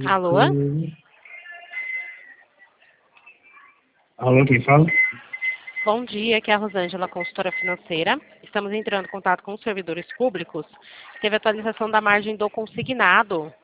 Alô? Alô, quem fala? Bom dia, aqui é a Rosângela, consultora financeira. Estamos entrando em contato com os servidores públicos. Teve atualização da margem do consignado.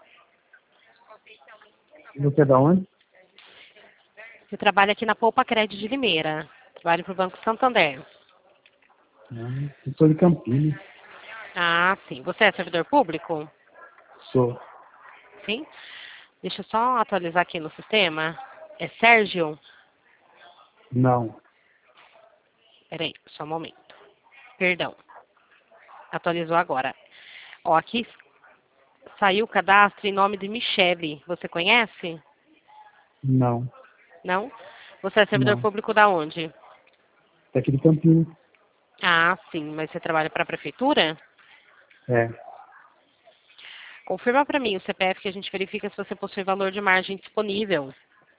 Você é da onde? Eu trabalho aqui na Poupa Crédito de Limeira. Trabalho para o Banco Santander. Eu sou de Campinas. Ah, sim. Você é servidor público? Sou. Sim. Deixa eu só atualizar aqui no sistema. É Sérgio? Não. Peraí, só um momento. Perdão. Atualizou agora. Ó, aqui saiu o cadastro em nome de Michele. Você conhece? Não. Não? Você é servidor Não. público da onde? Tá aqui de Campinas. Ah, sim. Mas você trabalha para a prefeitura? É. Confirma para mim o CPF que a gente verifica se você possui valor de margem disponível.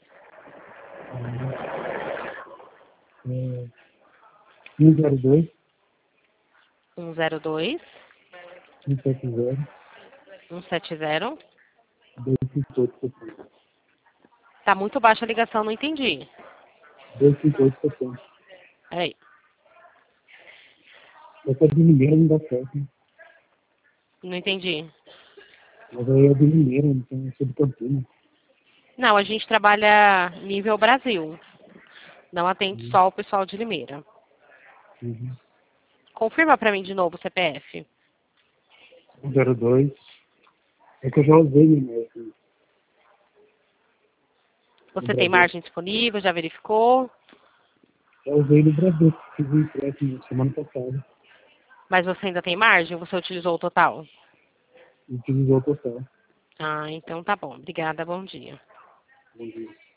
102, 102 170, 170. 258,70. Tá muito baixa a ligação, não entendi. 258,70. Peraí. Essa é de Mineiro, não dá certo, né? Não entendi. Mas aí é de Mineiro, então eu sou de Campinas. Não, a gente trabalha nível Brasil. Não atende Uhum. só o pessoal de Limeira. Uhum. Confirma para mim de novo o CPF. 102. É que eu já usei Mineiro. Assim. No Você tem Bradesco. margem disponível? Já verificou? Já usei no Bradesco. Fiz um empréstimo semana passada. Mas você ainda tem margem ou você utilizou o total? E utilizou o total. Ah, então tá bom. Obrigada, bom dia. Bom dia.